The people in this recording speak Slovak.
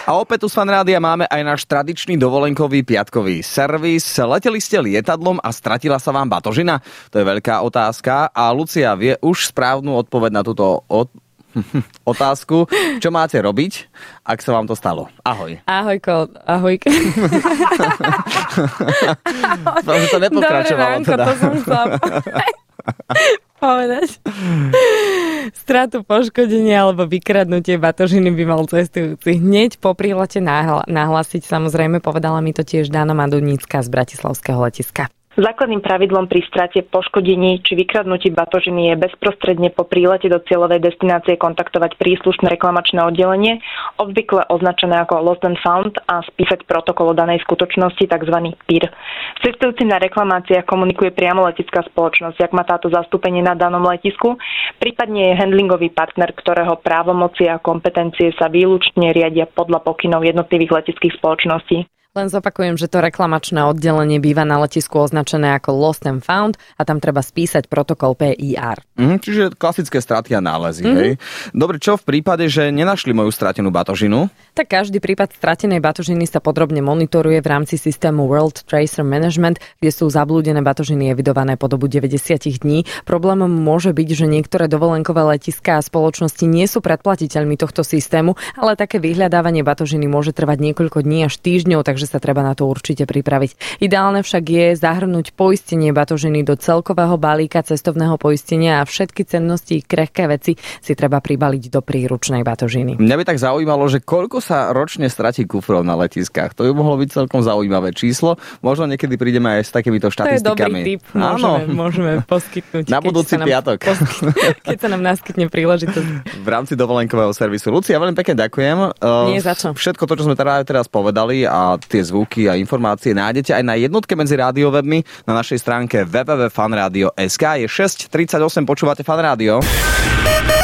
A opäť tu z Fanrádia máme aj náš tradičný dovolenkový piatkový servis. Leteli ste lietadlom a stratila sa vám batožina? To je veľká otázka a Lucia vie už správnu odpoveď na túto otázku. Čo máte robiť, ak sa vám to stalo? Ahoj. Ahojko. To nepokračovalo. Dobre, to som chcela povedať. Stratu, poškodenie alebo vykradnutie batožiny by mal cestujúci hneď po prílete nahlásiť. Samozrejme, povedala mi to tiež Dana Madunícka z bratislavského letiska. Základným pravidlom pri strate, poškodení či vykradnutí batožiny je bezprostredne po prílete do cieľovej destinácie kontaktovať príslušné reklamačné oddelenie, obvykle označené ako Lost and Found, a spísať protokol o danej skutočnosti, tzv. PIR. Cestujúci na reklamáciách komunikuje priamo letická spoločnosť, ak má táto zastúpenie na danom letisku, prípadne je handlingový partner, ktorého právomoci a kompetencie sa výlučne riadia podľa pokynov jednotlivých letických spoločností. Len zopakujem, že to reklamačné oddelenie býva na letisku označené ako Lost and Found a tam treba spísať protokol PIR. Čiže klasické straty a nálezy, hej? Dobre, čo v prípade, že nenašli moju stratenú batožinu? Tak každý prípad stratenej batožiny sa podrobne monitoruje v rámci systému World Tracer Management, kde sú zablúdené batožiny evidované po dobu 90 dní. Problémom môže byť, že niektoré dovolenkové letiská a spoločnosti nie sú predplatiteľmi tohto systému, ale také vyhľadávanie batožiny môže trvať niekoľko dní až týždňov, takže sa treba na to určite pripraviť. Ideálne však je zahrnúť poistenie batožiny do celkového balíka cestovného poistenia a všetky cennosti, krehké veci si treba pribaliť do príručnej batožiny. Mňa by tak zaujímalo, že koľko sa ročne stratí kufrov na letiskách. To by mohlo byť celkom zaujímavé číslo. Možno niekedy prídeme aj s takýmito štatistikami. To je dobrý tip. Môžeme poskytnúť. Na budúci piatok. Keď sa nám naskytne príležitosť. V rámci dovolenkového servisu. Lucia, veľmi pekne ďakujem. Nie za čo. Všetko to, čo sme teraz povedali a tie zvuky a informácie nájdete aj na jednotke medzi rádiowebmi na našej stránke www.fanradio.sk. Je 6:38, počúvate Fan Rádio.